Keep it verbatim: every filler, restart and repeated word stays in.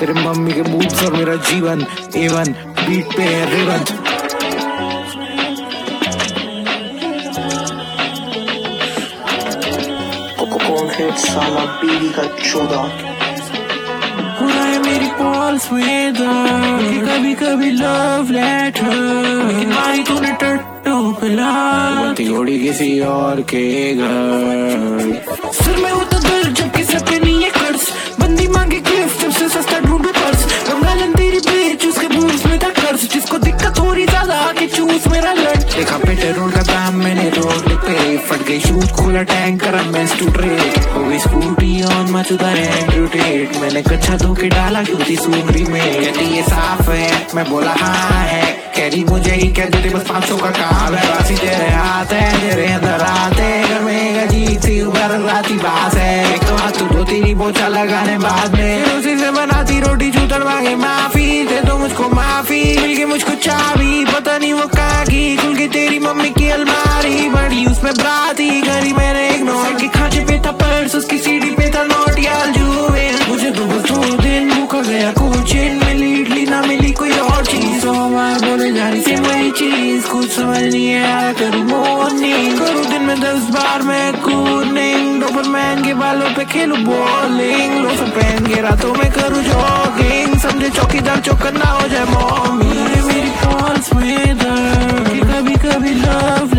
तेरे मम्मी के बूट्स और मेरा जीवन एवन बीट पे है रिवन। कौन है साला बीवी का चौदह मेरी पॉल्स में कभी कभी लव लेटर भाई तूने टट्टू पिला घोड़ी किसी और के घर सर में होता दर्द जबकि सब पे नहीं है कर्ज बंदी मांगे गिफ्ट जब से सस्ता ढूंढे पर्स गंगालन तेरी बेच उसके बूट्स में था कर्ज जिसको दिक्कत थोड़ी ज्यादा आके चूस मेरा लट देखा पेट्रोल का दाम मैंने रोड पे फट गई शूट खोला टैंक करा मैं स्टूट्रेट हो गई स्कूटी ऑन मचुदा एंड्रू टेट मैंने कच्चा धो के डाला क्योंकि सूंगरी में कहती ये साफ है मैं बोला हाँ है कह रही मुझे ही कह देते बस पाँच सौ का काम है राशि तेरे हाथ है तेरे अंदर आते घर में अजीब सी उबर राती बास है एक तो हाथ तो तेरी बोचा लगाने बाद में उसी से बनाती रोटी चूतर मांगे माफी दे दो मुझको माफी मिल गई मुझको चाबी पता नहीं वो कहाँ की खुल गई तेरी मम्मी की अलमारी बड़ी उसमें बराती करी मैंने इग्नोर के खांचे पे था पर्स उसकी सीढ़ी पे था नोट यार जुए मुझे तो बस दो दिन भूखा गया कोचिन मिली इडली ना मिली कोई और चीज हमारे बोले जा रही से वही चीज कुछ समझ नहीं आया करूँ मॉर्निंग करूँ दिन में दस बार मैं कूदनिंग डोबरमैन के बालों पे खेलूं बॉलिंग लोफर पहन के रातों में करूँ जॉगिंग समझे चौकीदार चौकन्ना हो जाए मॉमी मेरी पॉल्स में दर्द कभी कभी लव